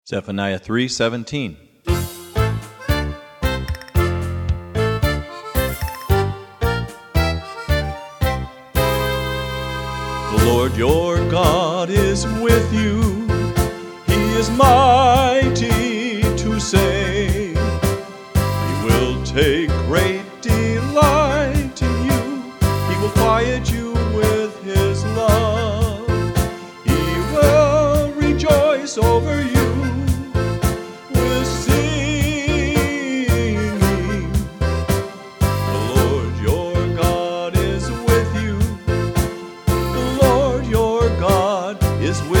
Zephaniah 3:17. The Lord your God is with you. He is mighty to save. He will take great delight in you. He will quiet you with his love. He will rejoice over you with singing. The Lord your God is with you. The Lord your God is with you.